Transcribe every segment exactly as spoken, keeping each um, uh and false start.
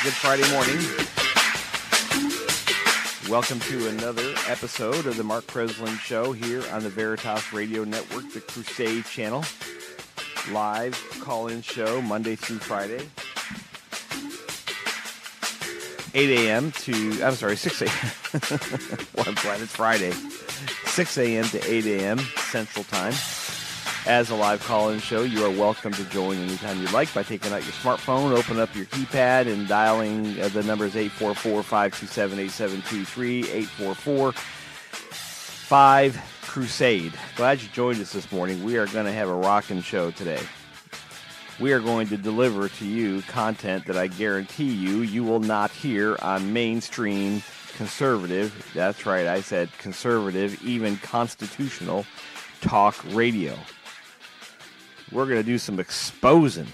Good Friday morning. Welcome to another episode of the Mark Breslin Show here on the Veritas Radio Network, the Crusade channel. Live call-in show Monday through Friday. eight a.m. to, I'm sorry, six a.m. Well, I'm glad it's Friday. six a.m. to eight a.m. Central Time. As a live call-in show, you are welcome to join anytime you like by taking out your smartphone, open up your keypad, and dialing uh, the numbers eight four four, five two seven, eight seven two three, eight four four, five Crusade. Glad you joined us this morning. We are going to have a rockin' show today. We are going to deliver to you content that I guarantee you you will not hear on mainstream conservative, that's right, I said conservative, even constitutional talk radio. We're going to do some exposing.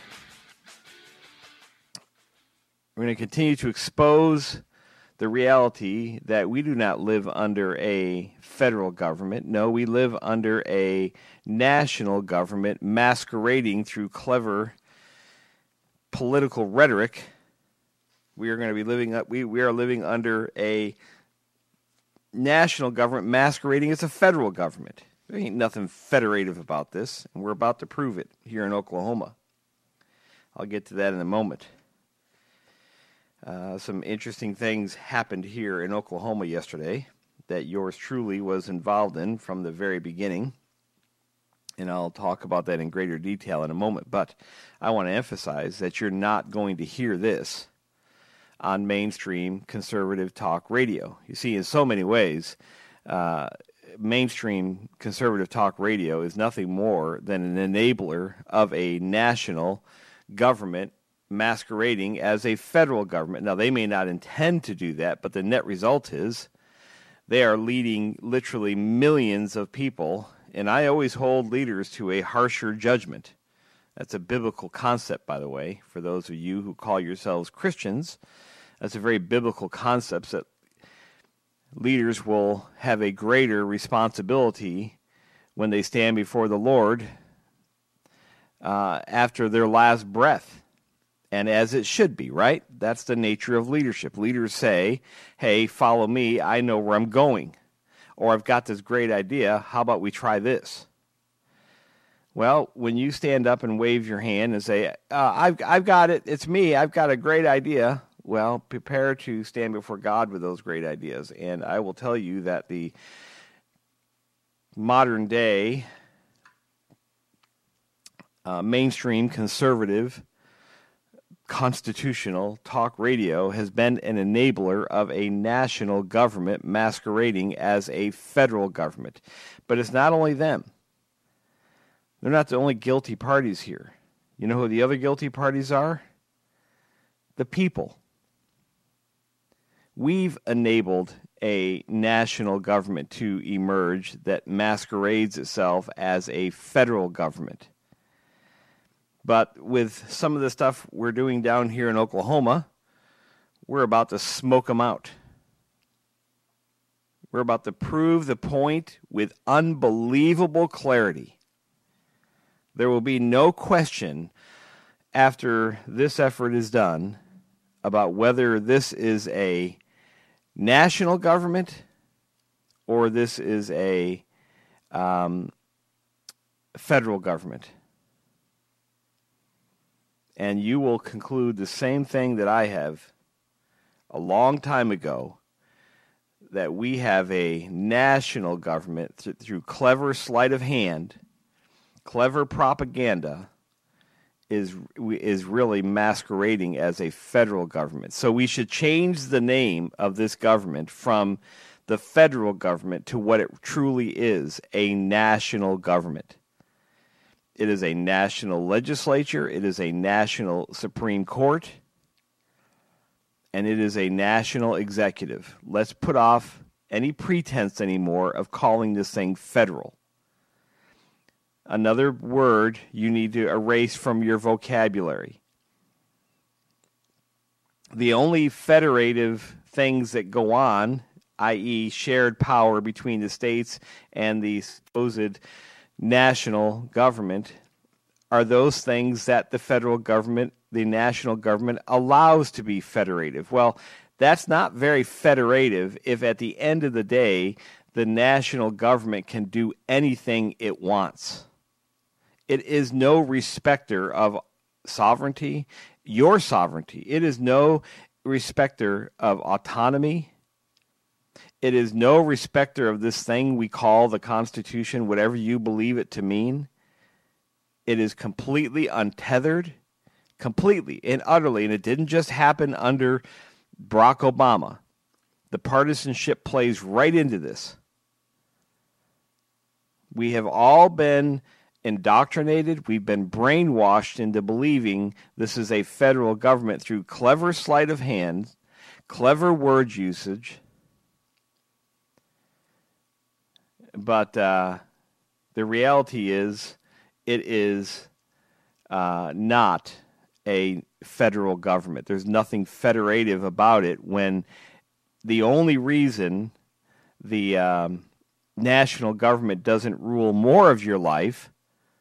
We're going to continue to expose the reality that we do not live under a federal government. No, we live under a national government masquerading through clever political rhetoric. We are going to be living up. We, we are living under a national government masquerading as a federal government. There ain't nothing federative about this, and we're about to prove it here in Oklahoma. I'll get to that in a moment. Uh, some interesting things happened here in Oklahoma yesterday that yours truly was involved in from the very beginning, and I'll talk about that in greater detail in a moment. But I want to emphasize that you're not going to hear this on mainstream conservative talk radio. You see, in so many ways, uh, mainstream conservative talk radio is nothing more than an enabler of a national government masquerading as a federal government. Now, they may not intend to do that, but the net result is they are leading literally millions of people, and I always hold leaders to a harsher judgment. That's a biblical concept, by the way, for those of you who call yourselves Christians. That's a very biblical concept that leaders will have a greater responsibility when they stand before the Lord uh, after their last breath. And as it should be, right? That's the nature of leadership. Leaders say, hey, follow me. I know where I'm going. Or I've got this great idea. How about we try this? Well, when you stand up and wave your hand and say, uh, I've, I've got it. It's me. I've got a great idea. Well, prepare to stand before God with those great ideas. And I will tell you that the modern day uh, mainstream conservative constitutional talk radio has been an enabler of a national government masquerading as a federal government. But it's not only them. They're not the only guilty parties here. You know who the other guilty parties are? The people. We've enabled a national government to emerge that masquerades itself as a federal government. But with some of the stuff we're doing down here in Oklahoma, we're about to smoke them out. We're about to prove the point with unbelievable clarity. There will be no question after this effort is done about whether this is a national government or this is a um, federal government. And you will conclude the same thing that I have a long time ago, that we have a national government th- through clever sleight of hand, clever propaganda, is is really masquerading as a federal government. So we should change the name of this government from the federal government to what it truly is, a national government. It is a national legislature, it is a national Supreme Court, and it is a national executive. Let's put off any pretense anymore of calling this thing federal. Another word you need to erase from your vocabulary. The only federative things that go on, that is shared power between the states and the supposed national government, are those things that the federal government, the national government, allows to be federative. Well, that's not very federative if at the end of the day, the national government can do anything it wants. It is no respecter of sovereignty, your sovereignty. It is no respecter of autonomy. It is no respecter of this thing we call the Constitution, whatever you believe it to mean. It is completely untethered, completely and utterly, and it didn't just happen under Barack Obama. The partisanship plays right into this. We have all been indoctrinated. We've been brainwashed into believing this is a federal government through clever sleight of hand, clever word usage. But uh, the reality is it is uh, not a federal government. There's nothing federative about it when the only reason the um, national government doesn't rule more of your life,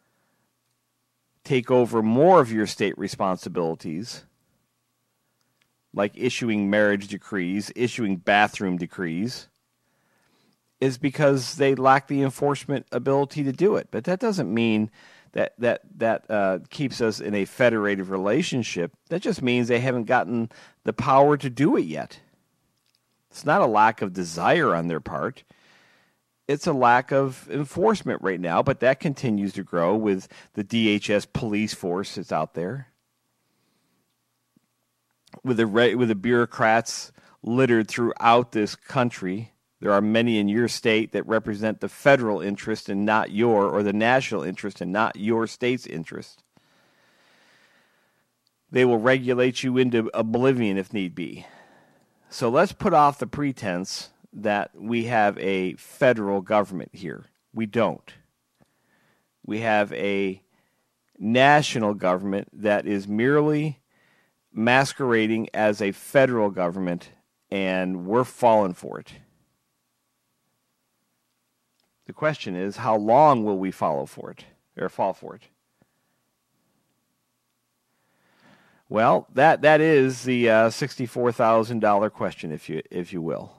take over more of your state responsibilities, like issuing marriage decrees, issuing bathroom decrees, is because they lack the enforcement ability to do it. But that doesn't mean that that that uh, keeps us in a federative relationship. That just means they haven't gotten the power to do it yet. It's not a lack of desire on their part. It's a lack of enforcement right now, but that continues to grow with the D H S police force that's out there, with the with the bureaucrats littered throughout this country. There are many in your state that represent the federal interest and not your, or the national interest and not your state's interest. They will regulate you into oblivion if need be. So let's put off the pretense that we have a federal government here. We don't. We have a national government that is merely masquerading as a federal government, and we're falling for it. The question is, how long will we follow for it, or fall for it? Well, that that is the uh, sixty-four thousand dollars question, if you if you will.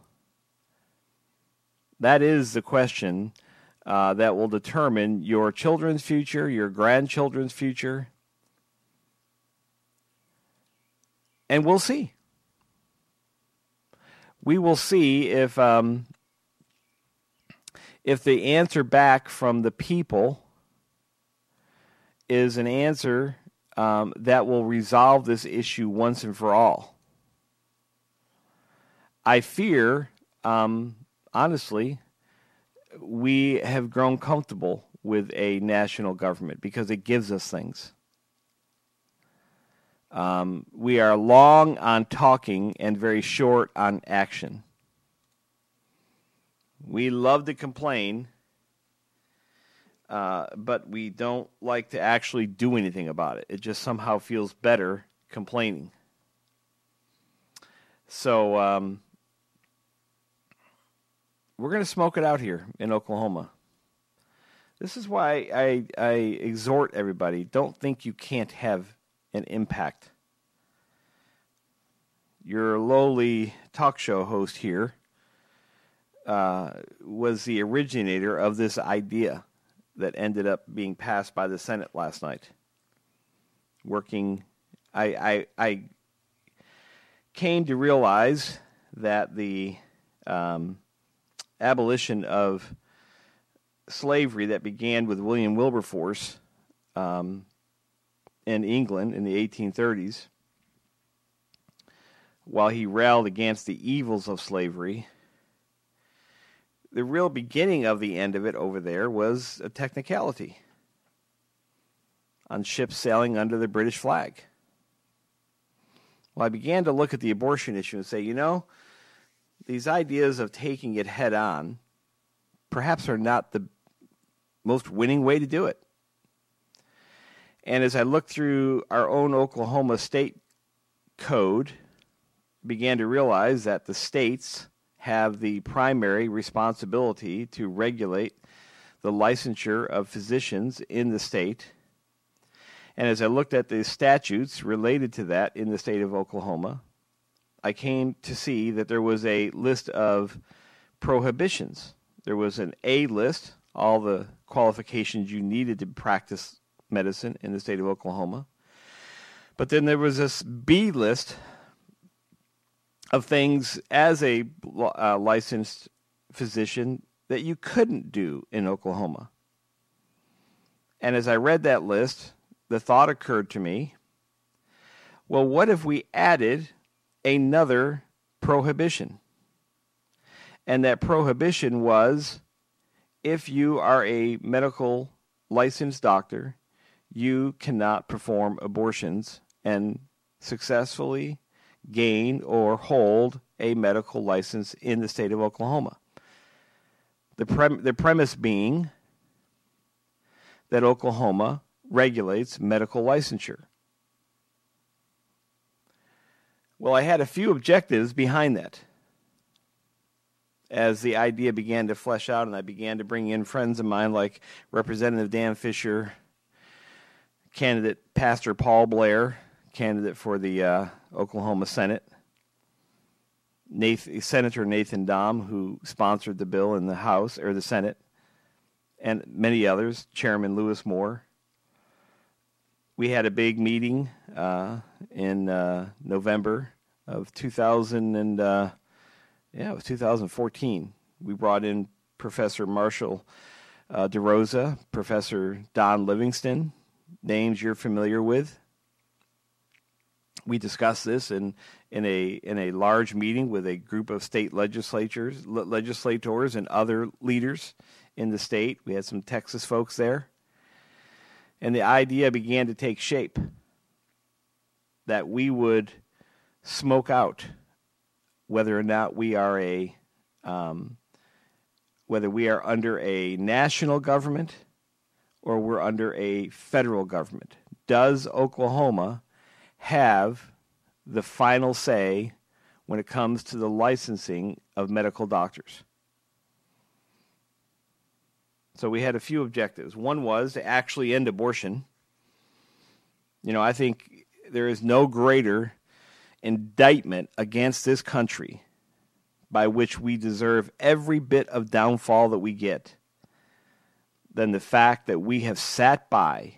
That is the question uh, that will determine your children's future, your grandchildren's future, and we'll see. We will see if um, if the answer back from the people is an answer um, that will resolve this issue once and for all. I fear, um, honestly, we have grown comfortable with a national government because it gives us things. Um, we are long on talking and very short on action. We love to complain, uh, but we don't like to actually do anything about it. It just somehow feels better complaining. So um, we're going to smoke it out here in Oklahoma. This is why I, I exhort everybody, don't think you can't have an impact. Your lowly talk show host here uh, was the originator of this idea that ended up being passed by the Senate last night. Working, I, I, I came to realize that the um, abolition of slavery that began with William Wilberforce um, in England in the eighteen thirties, while he railed against the evils of slavery, the real beginning of the end of it over there was a technicality on ships sailing under the British flag. Well, I began to look at the abortion issue and say, you know, these ideas of taking it head on perhaps are not the most winning way to do it. And as I looked through our own Oklahoma state code, began to realize that the states have the primary responsibility to regulate the licensure of physicians in the state. And as I looked at the statutes related to that in the state of Oklahoma, I came to see that there was a list of prohibitions. There was an A list, all the qualifications you needed to practice medicine in the state of Oklahoma. But then there was this B list of things as a uh, licensed physician that you couldn't do in Oklahoma. And as I read that list, the thought occurred to me, well, what if we added another prohibition? And that prohibition was, if you are a medical licensed doctor, you cannot perform abortions and successfully gain or hold a medical license in the state of Oklahoma. The, prem- the premise being that Oklahoma regulates medical licensure. Well, I had a few objectives behind that. As the idea began to flesh out and I began to bring in friends of mine like Representative Dan Fisher, candidate Pastor Paul Blair, candidate for the uh, Oklahoma Senate, Nathan, Senator Nathan Dahm, who sponsored the bill in the House or the Senate, and many others, Chairman Lewis Moore. We had a big meeting uh, in uh, November of two thousand and uh, yeah, it was two thousand fourteen. We brought in Professor Marshall uh, DeRosa, Professor Don Livingston, names you're familiar with. We discussed this in in a in a large meeting with a group of state legislatures, le- legislators, and other leaders in the state. We had some Texas folks there. And the idea began to take shape that we would smoke out whether or not we are a, um, whether we are under a national government or we're under a federal government. Does Oklahoma have the final say when it comes to the licensing of medical doctors? So we had a few objectives. One was to actually end abortion. You know, I think there is no greater indictment against this country by which we deserve every bit of downfall that we get than the fact that we have sat by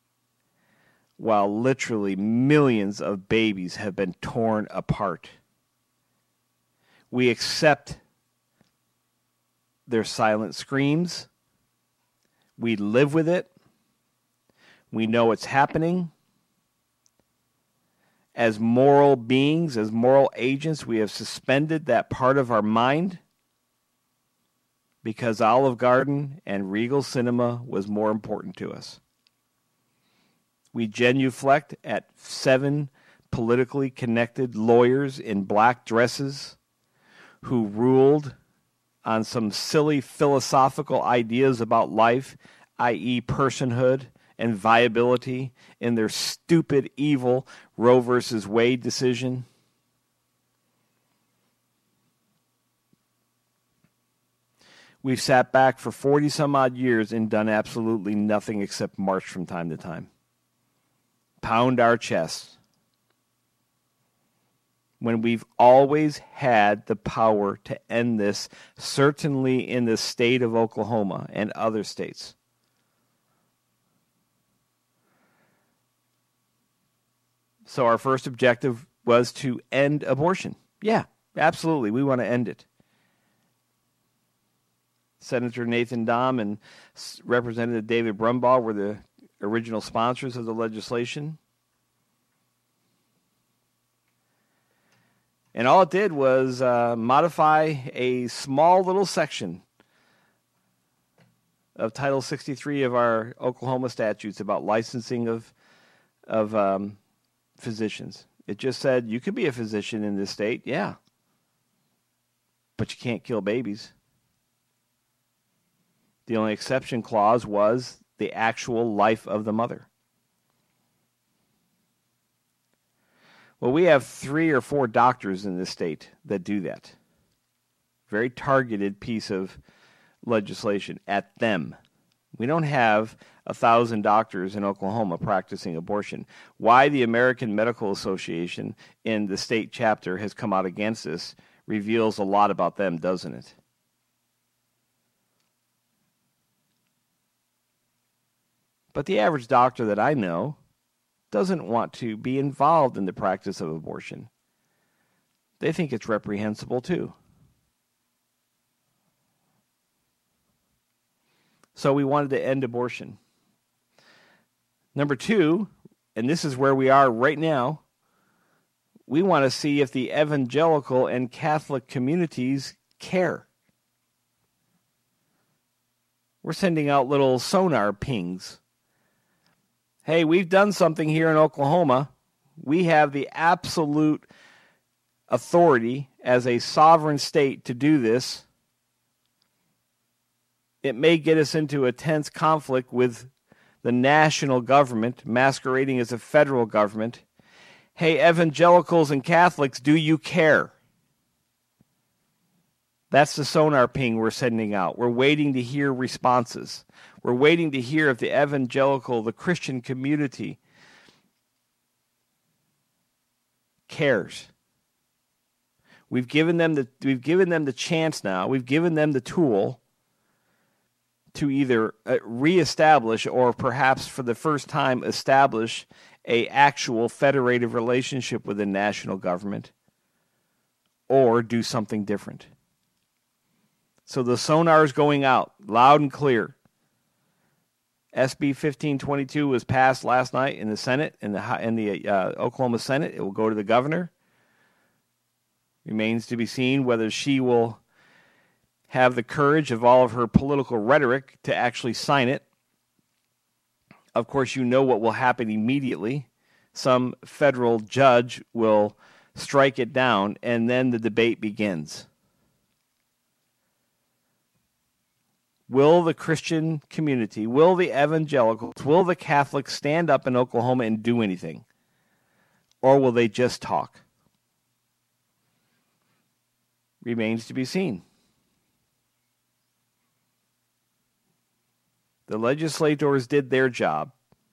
while literally millions of babies have been torn apart. We accept their silent screams. We live with it. We know it's happening. As moral beings, as moral agents, we have suspended that part of our mind because Olive Garden and Regal Cinema was more important to us. We genuflect at seven politically connected lawyers in black dresses who ruled on some silly philosophical ideas about life, that is personhood and viability, in their stupid, evil Roe versus Wade decision. We've sat back for forty some odd years and done absolutely nothing except march from time to time. Pound our chests. When we've always had the power to end this, certainly in the state of Oklahoma and other states. So our first objective was to end abortion. Yeah, absolutely. We want to end it. Senator Nathan Dahm and Representative David Brumbaugh were the original sponsors of the legislation. And all it did was uh, modify a small little section of Title sixty-three of our Oklahoma statutes about licensing of of um, physicians. It just said you could be a physician in this state, yeah, but you can't kill babies. The only exception clause was the actual life of the mother. Well, we have three or four doctors in this state that do that. Very targeted piece of legislation at them, We don't have a thousand doctors in Oklahoma practicing abortion. Why the American Medical Association in the state chapter has come out against this reveals a lot about them, doesn't it? But the average doctor that I know doesn't want to be involved in the practice of abortion. They think it's reprehensible too. So we wanted to end abortion. Number two, and this is where we are right now, we want to see if the evangelical and Catholic communities care. We're sending out little sonar pings. Hey, we've done something here in Oklahoma. We have the absolute authority as a sovereign state to do this. It may get us into a tense conflict with the national government masquerading as a federal government. Hey, evangelicals and Catholics, do you care? That's the sonar ping we're sending out. We're waiting to hear responses. We're waiting to hear if the evangelical, the Christian community cares. We've given them the we've given them the chance now. We've given them the tool to either uh, reestablish or perhaps for the first time establish a actual federative relationship with the national government or do something different. So the sonar is going out loud and clear. S B fifteen twenty-two was passed last night in the Senate, in the in the uh, Oklahoma Senate. It will go to the governor. Remains to be seen whether she will have the courage of all of her political rhetoric to actually sign it. Of course, you know what will happen immediately. Some federal judge will strike it down, and then the debate begins. Will the Christian community, will the evangelicals, will the Catholics stand up in Oklahoma and do anything? Or will they just talk? Remains to be seen. The legislators did their job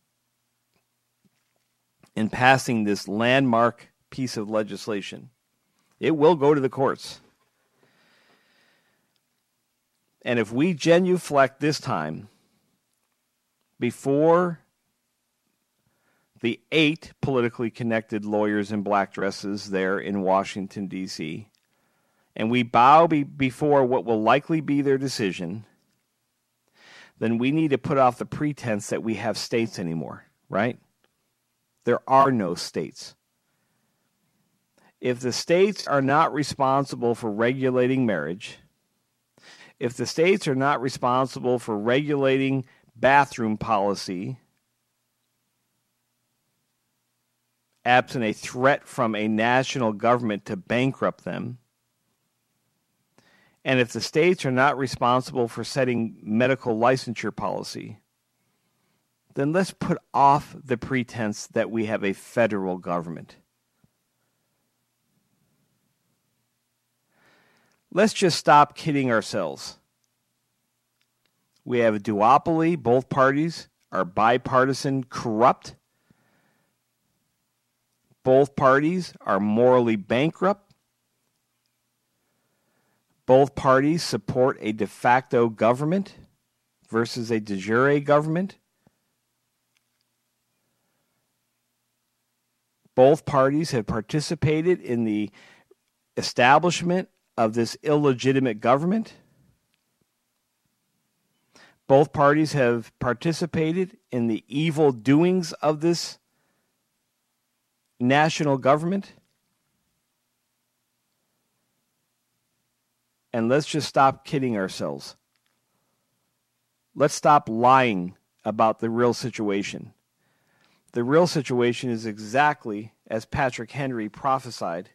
in passing this landmark piece of legislation. It will go to the courts. And if we genuflect this time before the eight politically connected lawyers in black dresses there in Washington, D C, and we bow be before what will likely be their decision, then we need to put off the pretense that we have states anymore, right? There are no states. If the states are not responsible for regulating marriage, if the states are not responsible for regulating bathroom policy, absent a threat from a national government to bankrupt them, and if the states are not responsible for setting medical licensure policy, then let's put off the pretense that we have a federal government. Let's just stop kidding ourselves. We have a duopoly. Both parties are bipartisan corrupt. Both parties are morally bankrupt. Both parties support a de facto government versus a de jure government. Both parties have participated in the establishment of this illegitimate government. Both parties have participated in the evil doings of this national government. And let's just stop kidding ourselves. Let's stop lying about the real situation. The real situation is exactly as Patrick Henry prophesied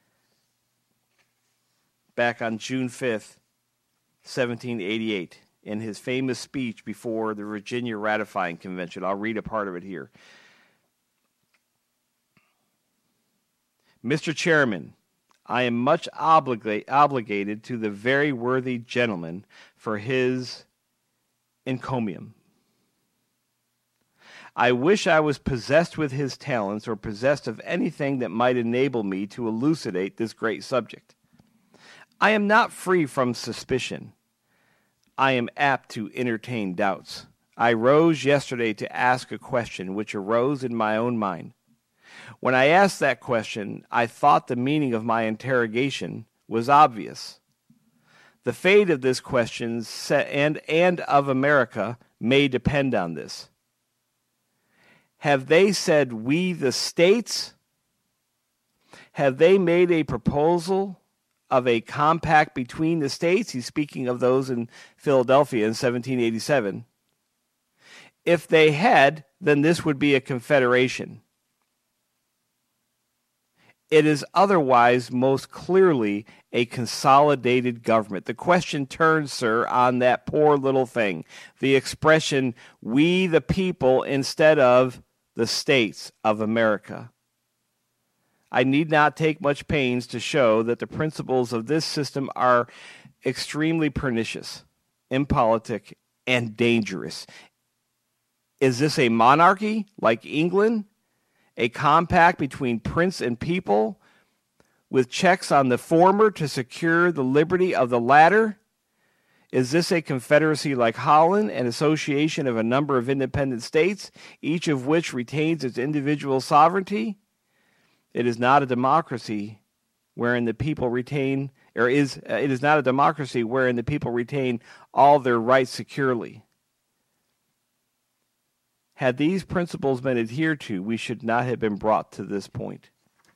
back on June fifth, seventeen eighty-eight, in his famous speech before the Virginia Ratifying Convention. I'll read a part of it here. Mister Chairman, I am much obliga- obligated to the very worthy gentleman for his encomium. I wish I was possessed with his talents or possessed of anything that might enable me to elucidate this great subject. I am not free from suspicion. I am apt to entertain doubts. I rose yesterday to ask a question which arose in my own mind. When I asked that question, I thought the meaning of my interrogation was obvious. The fate of this question and, and of America may depend on this. Have they said we the states? Have they made a proposal of a compact between the states? He's speaking of those in Philadelphia in seventeen eighty-seven. If they had, then this would be a confederation. It is otherwise most clearly a consolidated government. The question turns, sir, on that poor little thing. The expression, we the people, instead of the states of America. I need not take much pains to show that the principles of this system are extremely pernicious, impolitic, and dangerous. Is this a monarchy like England? A compact between prince and people with checks on the former to secure the liberty of the latter? Is this a confederacy like Holland, an association of a number of independent states, each of which retains its individual sovereignty? It is not a democracy wherein the people retain, or is uh, it is not a democracy wherein the people retain all their rights securely. Had these principles been adhered to, we should not have been brought to this point.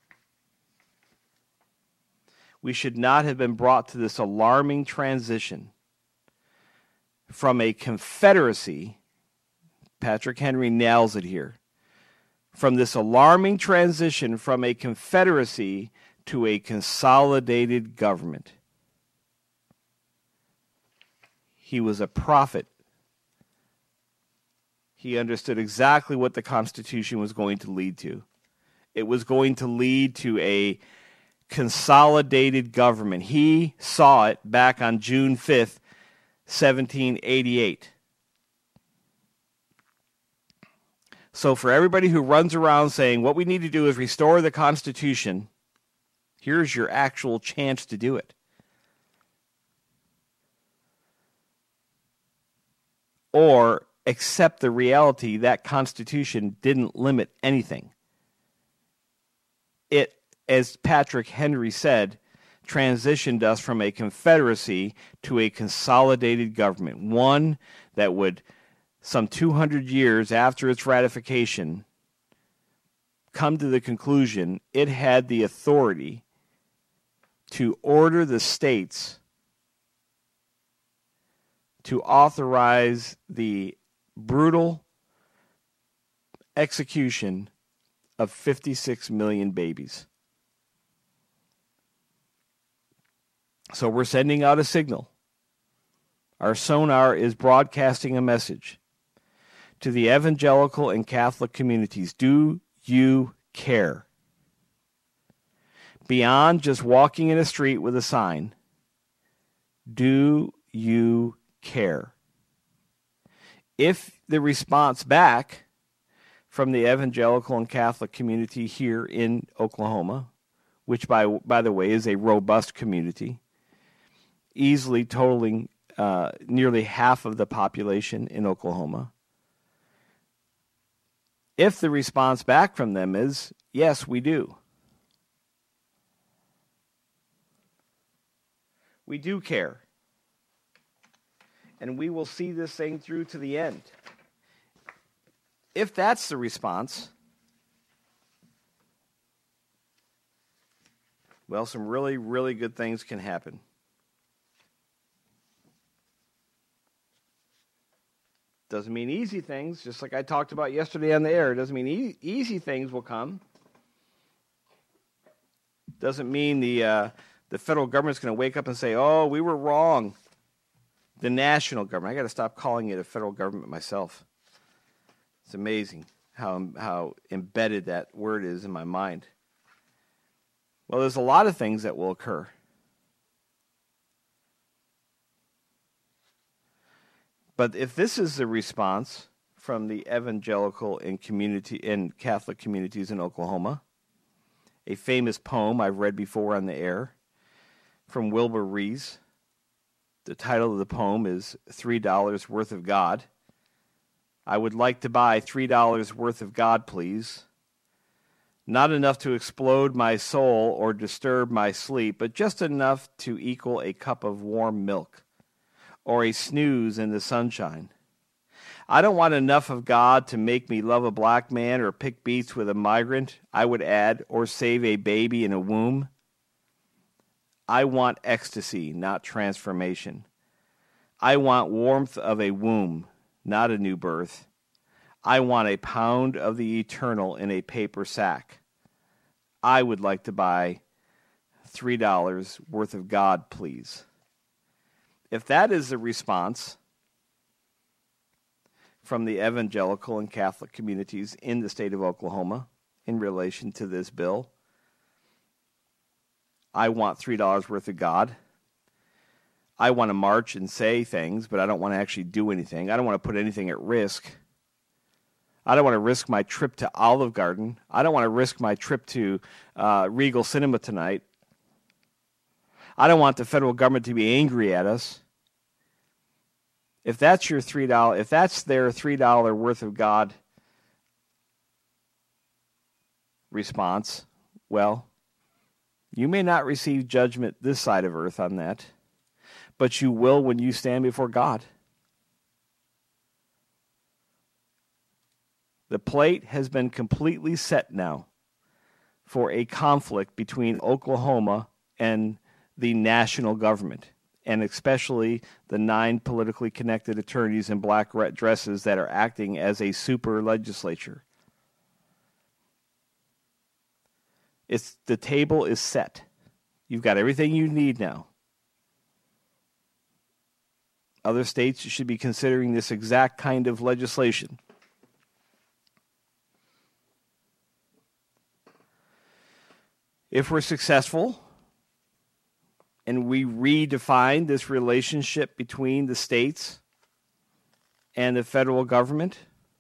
We should not have been brought to this alarming transition from a confederacy. Patrick Henry nails it here. From this alarming transition from a confederacy to a consolidated government. He was a prophet. He understood exactly what the Constitution was going to lead to. It was going to lead to a consolidated government. He saw it back on June fifth, seventeen eighty-eight. So for everybody who runs around saying what we need to do is restore the Constitution, here's your actual chance to do it. Or accept the reality that Constitution didn't limit anything. It, as Patrick Henry said, transitioned us from a confederacy to a consolidated government, one that would, some two hundred years after its ratification, come to the conclusion it had the authority to order the states to authorize the brutal execution of fifty-six million babies. So we're sending out a signal. Our sonar is broadcasting a message to the evangelical and Catholic communities. Do you care? Beyond just walking in a street with a sign, do you care? If the response back from the evangelical and Catholic community here in Oklahoma, which by by the way is a robust community, easily totaling uh, nearly half of the population in Oklahoma, if the response back from them is, yes, we do. We do care. And we will see this thing through to the end. If that's the response, well, some really, really good things can happen. Doesn't mean easy things, just like I talked about yesterday on the air. Doesn't mean e- easy things will come. Doesn't mean the uh, the federal government's going to wake up and say, "Oh, we were wrong." The national government. I got to stop calling it a federal government myself. It's amazing how how embedded that word is in my mind. Well, there's a lot of things that will occur. But if this is the response from the evangelical and community and Catholic communities in Oklahoma. A famous poem I've read before on the air from Wilbur Rees. The title of the poem is Three Dollars Worth of God. I would like to buy three dollars worth of God, please. Not enough to explode my soul or disturb my sleep, but just enough to equal a cup of warm milk or a snooze in the sunshine. I don't want enough of God to make me love a black man or pick beets with a migrant, I would add, or save a baby in a womb. I want ecstasy, not transformation. I want warmth of a womb, not a new birth. I want a pound of the eternal in a paper sack. I would like to buy three dollars worth of God, please. If that is the response from the evangelical and Catholic communities in the state of Oklahoma in relation to this bill, I want three dollars worth of God. I want to march and say things, but I don't want to actually do anything. I don't want to put anything at risk. I don't want to risk my trip to Olive Garden. I don't want to risk my trip to uh, Regal Cinema tonight. I don't want the federal government to be angry at us. If that's your three dollars, if that's their three dollars worth of God response, well, you may not receive judgment this side of earth on that, but you will when you stand before God. The plate has been completely set now for a conflict between Oklahoma and the national government, and especially the nine politically connected attorneys in black dresses that are acting as a super legislature. It's, the table is set. You've got everything you need now. Other states should be considering this exact kind of legislation. If we're successful and we redefine this relationship between the states and the federal government,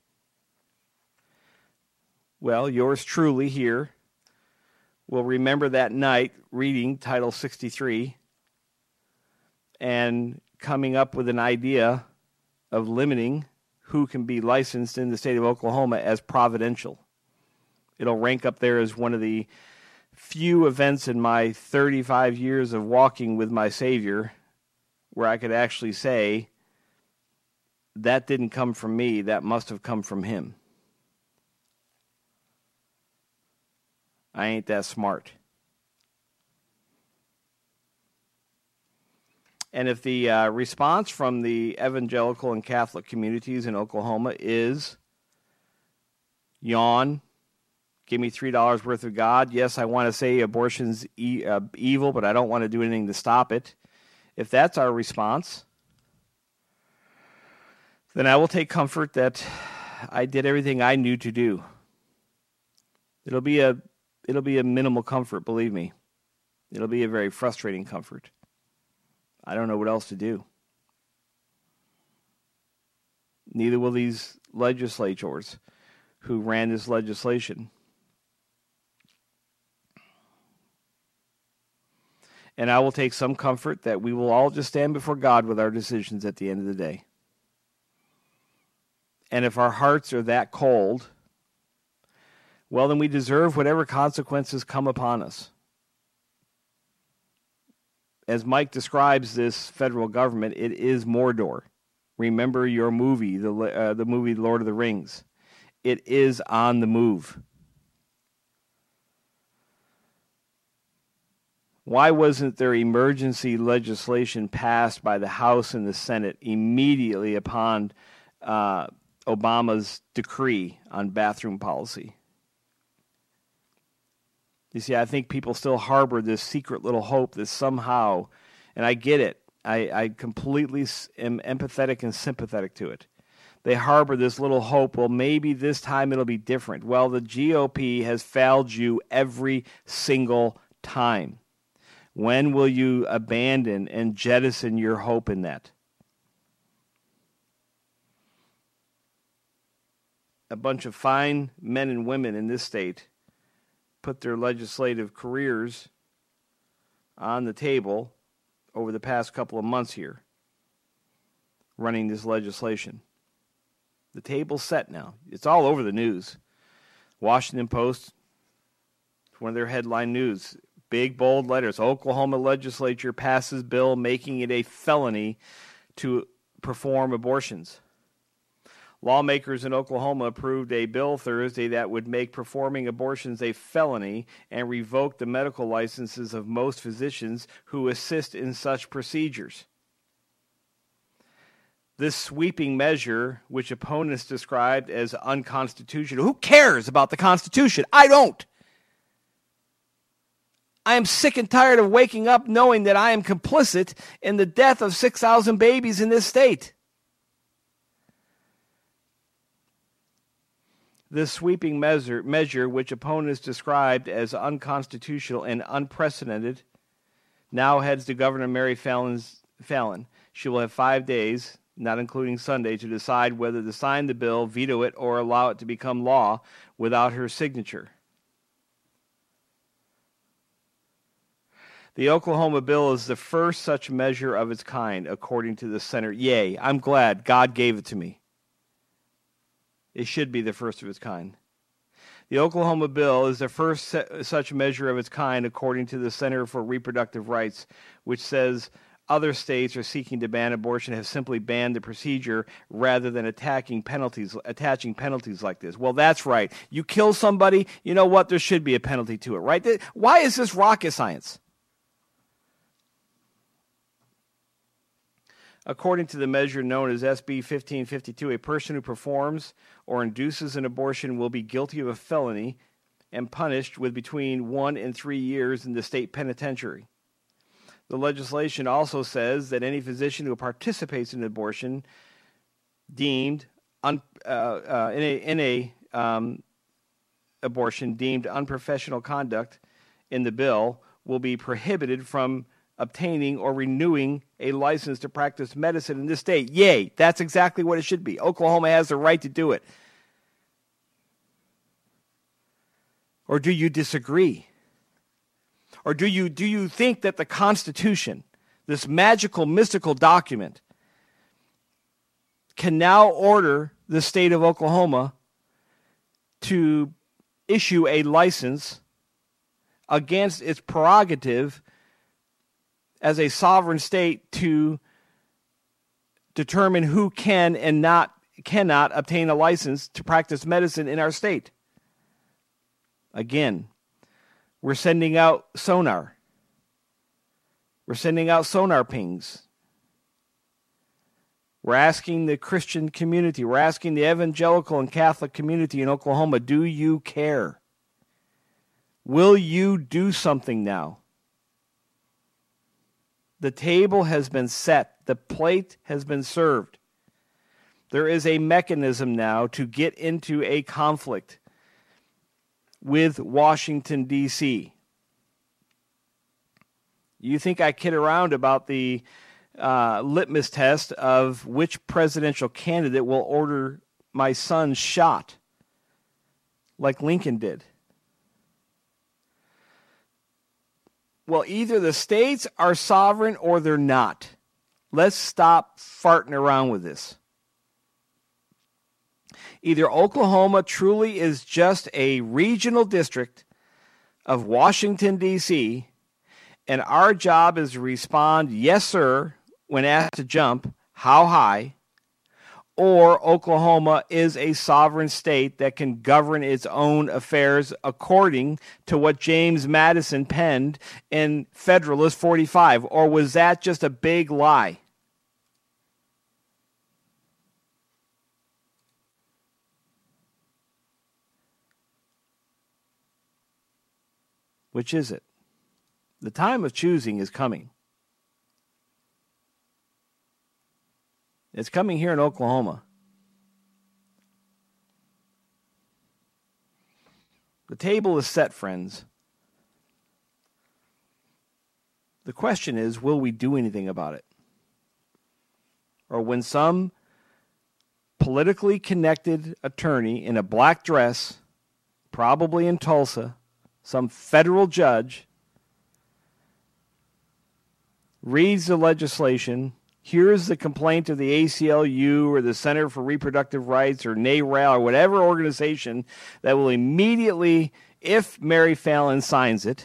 well, yours truly here will remember that night reading Title sixty-three and coming up with an idea of limiting who can be licensed in the state of Oklahoma as providential. It'll rank up there as one of the few events in my thirty-five years of walking with my Savior where I could actually say, that didn't come from me, that must have come from him. I ain't that smart. And if the uh, response from the evangelical and Catholic communities in Oklahoma is yawn, give me three dollars worth of God. Yes, I want to say abortion's e- uh, evil, but I don't want to do anything to stop it. If that's our response, then I will take comfort that I did everything I knew to do. It'll be a it'll be a minimal comfort, believe me. It'll be a very frustrating comfort. I don't know what else to do. Neither will these legislators who ran this legislation. And I will take some comfort that we will all just stand before God with our decisions at the end of the day. And if our hearts are that cold, well, then we deserve whatever consequences come upon us. As Mike describes this federal government, it is Mordor. Remember your movie, the uh, the movie Lord of the Rings. It is on the move. Why wasn't there emergency legislation passed by the House and the Senate immediately upon uh, Obama's decree on bathroom policy? You see, I think people still harbor this secret little hope that somehow, and I get it, I, I completely am empathetic and sympathetic to it. They harbor this little hope, well, maybe this time it'll be different. Well, the G O P has failed you every single time. When will you abandon and jettison your hope in that? a bunch of fine men and women in this state put their legislative careers on the table over the past couple of months here, running this legislation. The table's set now. It's all over the news. Washington Post, it's one of their headline news. Big, bold letters. Oklahoma legislature passes bill making it a felony to perform abortions. Lawmakers in Oklahoma approved a bill Thursday that would make performing abortions a felony and revoke the medical licenses of most physicians who assist in such procedures. This sweeping measure, which opponents described as unconstitutional. Who cares about the Constitution? I don't. I am sick and tired of waking up knowing that I am complicit in the death of six thousand babies in this state. This sweeping measure, measure, which opponents described as unconstitutional and unprecedented, now heads to Governor Mary Fallon's, Fallon. She will have five days, not including Sunday, to decide whether to sign the bill, veto it, or allow it to become law without her signature. The Oklahoma bill is the first such measure of its kind, according to the Senate. Yay, I'm glad God gave it to me. It should be the first of its kind. The Oklahoma bill is the first such measure of its kind, according to the Center for Reproductive Rights, which says other states are seeking to ban abortion have simply banned the procedure rather than attacking penalties, attaching penalties like this. Well, that's right. You kill somebody, you know what? There should be a penalty to it, right? Why is this rocket science? According to the measure known as S B fifteen fifty-two, a person who performs or induces an abortion will be guilty of a felony and punished with between one and three years in the state penitentiary. The legislation also says that any physician who participates in an abortion deemed un, uh, uh, in a, in a um, abortion deemed unprofessional conduct in the bill will be prohibited from obtaining or renewing a license to practice medicine in this state. Yay, that's exactly what it should be. Oklahoma has the right to do it. Or do you disagree? Or do you do you think that the Constitution, this magical, mystical document, can now order the state of Oklahoma to issue a license against its prerogative as a sovereign state to determine who can and not cannot obtain a license to practice medicine in our state? Again, we're sending out sonar. We're sending out sonar pings. We're asking the Christian community, we're asking the evangelical and Catholic community in Oklahoma, do you care? Will you do something now? The table has been set. The plate has been served. There is a mechanism now to get into a conflict with Washington, D C You think I kid around about the uh, litmus test of which presidential candidate will order my son shot, like Lincoln did? Well, either the states are sovereign or they're not. Let's stop farting around with this. Either Oklahoma truly is just a regional district of Washington, D C, and our job is to respond, yes, sir, when asked to jump, how high, or Oklahoma is a sovereign state that can govern its own affairs according to what James Madison penned in Federalist forty-five, or was that just a big lie? Which is it? The time of choosing is coming. It's coming here in Oklahoma. The table is set, friends. The question is, will we do anything about it? Or when some politically connected attorney in a black dress, probably in Tulsa, some federal judge, reads the legislation, here's the complaint of the A C L U or the Center for Reproductive Rights or NARAL or whatever organization that will immediately, if Mary Fallin signs it,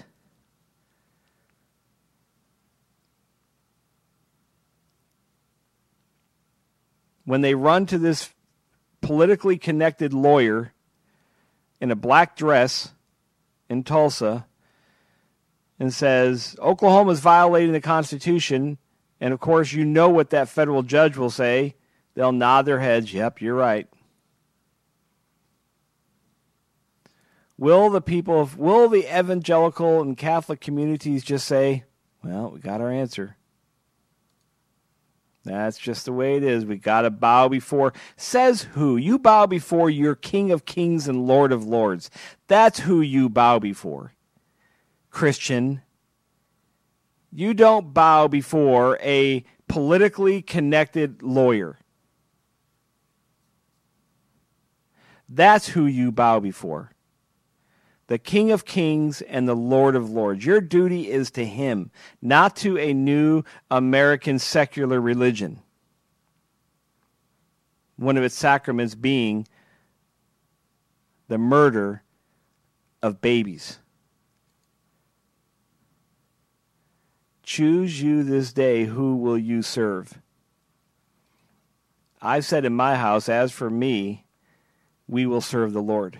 when they run to this politically connected lawyer in a black dress in Tulsa and says, Oklahoma's violating the Constitution, and of course you know what that federal judge will say. They'll nod their heads, yep, you're right. Will the people of, will the evangelical and Catholic communities just say, well, we got our answer. That's just the way it is. We got to bow before. Says who? You bow before your King of Kings and Lord of Lords. That's who you bow before. Christian. You don't bow before a politically connected lawyer. That's who you bow before. The King of Kings and the Lord of Lords. Your duty is to him, not to a new American secular religion. One of its sacraments being the murder of babies. Choose you this day who will you serve. I've said in my house, as for me, we will serve the Lord.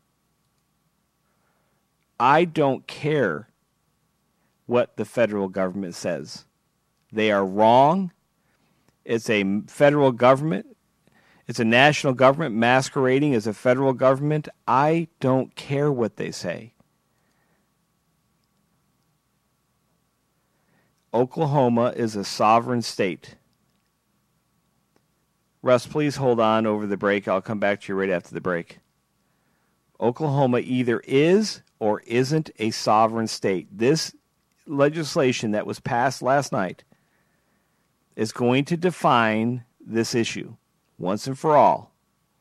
I don't care what the federal government says. They are wrong. It's a federal government. It's a national government masquerading as a federal government. I don't care what they say. Oklahoma is a sovereign state. Russ, please hold on over the break. I'll come back to you right after the break. Oklahoma either is or isn't a sovereign state. This legislation that was passed last night is going to define this issue once and for all.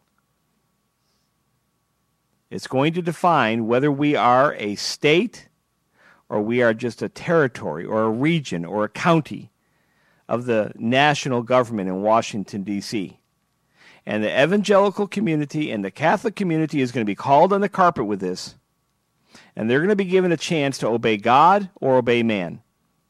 It's going to define whether we are a state or we are just a territory or a region or a county of the national government in Washington, D C And the evangelical community and the Catholic community is going to be called on the carpet with this. And they're going to be given a chance to obey God or obey man.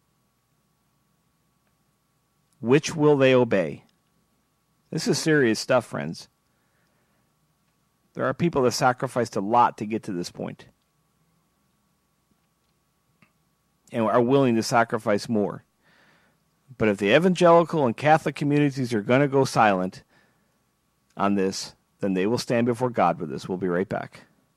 Which will they obey? This is serious stuff, friends. There are people that sacrificed a lot to get to this point. And are willing to sacrifice more. But if the evangelical and Catholic communities are going to go silent on this, then they will stand before God with this. We'll be right back.